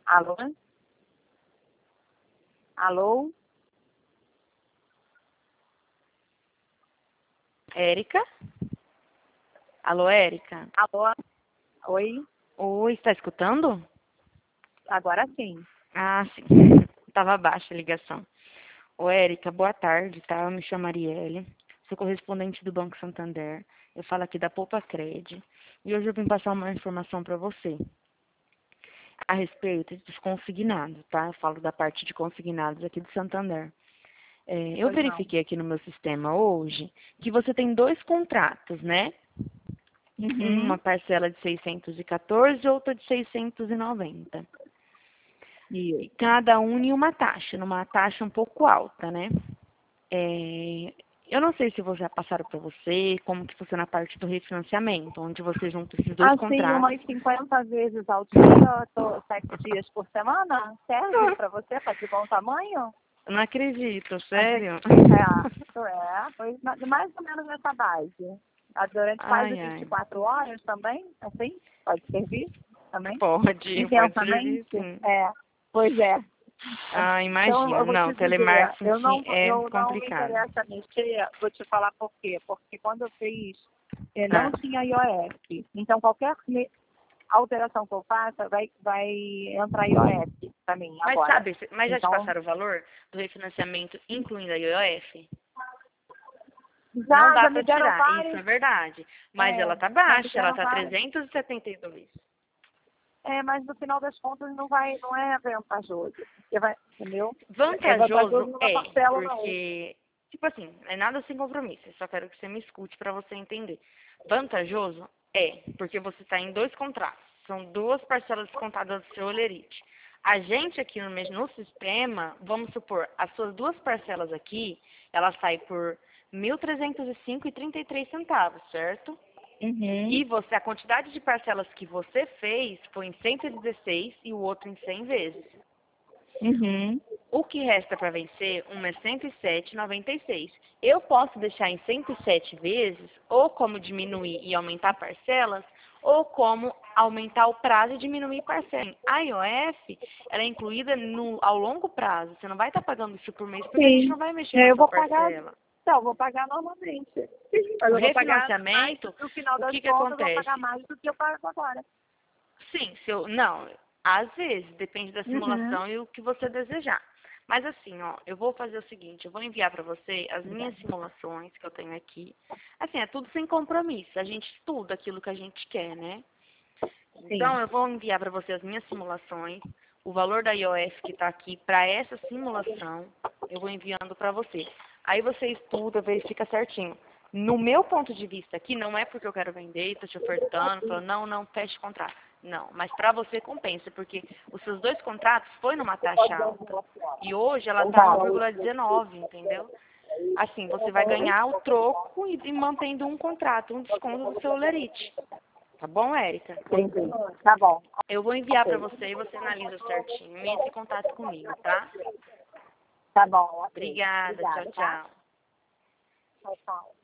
Alô? Alô? Érica? Alô, Érica? Alô? Oi? Oi, está escutando? Agora sim. Ah, sim. Estava baixa a ligação. Ô, Érica, boa tarde, tá? Eu me chamo Marielle, sou correspondente do Banco Santander. Eu falo aqui da Poupa Cred. E hoje eu vim passar uma informação para você a respeito dos consignados, tá? Eu falo da parte de consignados aqui do Santander. Eu Pois não. verifiquei aqui no meu sistema hoje que você tem 2 contratos, né? Uma Uhum. parcela de 614 e outra de 690. E Isso. cada um em uma taxa, numa taxa um pouco alta, né? Eu não sei se já passaram para você como que funciona a parte do refinanciamento, onde você junta esses 2 Assim, contratos. umas 50 vezes ao dia, 7 dias por semana, serve para você? Tá de bom tamanho? Eu não acredito, sério? Pois mais ou menos nessa base. Durante quase Ai, ai. 24 horas também, assim, pode servir também. Pode servir Intensamente? sim. Pois é. Ah, Então, imagino. eu vou Não, te dizer, telemarketing é eu não me complicado. interessa mexer, vou te falar por quê. Porque quando eu fiz, não Ah, tinha iOS. Então, qualquer alteração que eu faça vai entrar iOS para mim mas agora. sabe, mas já te Então, passaram o valor do refinanciamento, incluindo a IOF? Não já dá me para deram tirar, isso vários, é verdade. Mas ela tá já me baixa, ela deram tá vários. 372. Mas no final das contas não é vantajoso. Porque entendeu? É vantajoso Vantajoso numa é, parcela ou na outra. porque, tipo assim, não é nada sem compromisso. Eu só quero que você me escute para você entender. Vantajoso é, porque você está em 2 contratos. São 2 parcelas descontadas do seu olerite. A gente aqui no sistema, vamos supor, as suas 2 parcelas aqui, ela sai por 1.305,33 centavos, certo? Uhum. E você, a quantidade de parcelas que você fez foi em 116 e o outro em 100 vezes. Uhum. O que resta para vencer, uma é 107,96. Eu posso deixar em 107 vezes, ou como diminuir e aumentar parcelas, ou como aumentar o prazo e diminuir parcelas. A IOF, ela é incluída ao longo prazo. Você não vai estar pagando isso por mês, porque a gente Sim. não vai mexer na Eu sua vou pagar, parcela. não, eu vou pagar normalmente. Sim, mas O eu vou pagar mais, refinanciamento, no final o das que que contas, eu vou pagar acontece? mais do que eu pago agora. Sim, não, às vezes, depende da Uhum. simulação e o que você desejar. Mas assim, ó, eu vou fazer o seguinte, eu vou enviar para você as minhas simulações que eu tenho aqui. Assim, é tudo sem compromisso, a gente estuda aquilo que a gente quer, né? Sim. Então, eu vou enviar para você as minhas simulações, o valor da IOF que está aqui para essa simulação, eu vou enviando para você. Aí você estuda, verifica certinho. No meu ponto de vista aqui, não é porque eu quero vender, estou te ofertando, falando, não, não, feche contrato. Não, mas para você compensa, porque os seus 2 contratos foi numa taxa alta. E hoje ela está Tá. 1,19, entendeu? Assim, você vai ganhar o troco e mantendo um contrato, um desconto do seu lerite. Tá bom, Érica? Entendi. Tá bom. Eu vou enviar para Ok. você e você analisa certinho. E entre em contato comigo, tá? Tá bom, ok. Obrigada. Tchau, Obrigada, tá? tchau. Tchau, tchau.